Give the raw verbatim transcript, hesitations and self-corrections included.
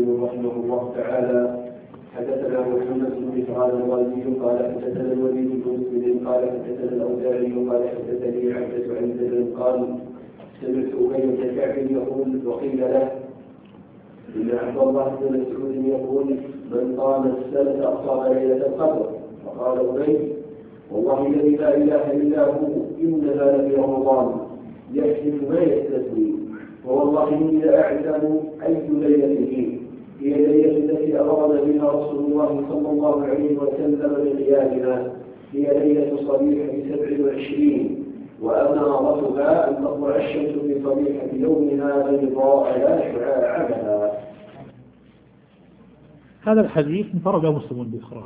مسلم رحمه الله تعالى حدثنا محمد بن إسحاق الغازي قال حدثنا الوليد بن مسلم قال حدثنا الأوزاعي قال حدثني عبدة عن زيد قال سمعت أبي بن كعب يقول وقيل له إن عبد الله بن مسعود يقول من قام السنة أقام ليلة القدر فقال أبي والله الذي لا إله إلا هو إنها لفي رمضان يحسن ما يستثني والله إني لأعلم أي ليلة هي هي الليلة التي أمرنا بها رسول الله صلى الله عليه وسلم بقيامها هي ليلة صبيحة سبع وعشرين وأمارتها أن تطلع الشمس في صبيحة يومها بيضاء لا شعاع لها. هذا الحديث انفرد مسلم بإخراجه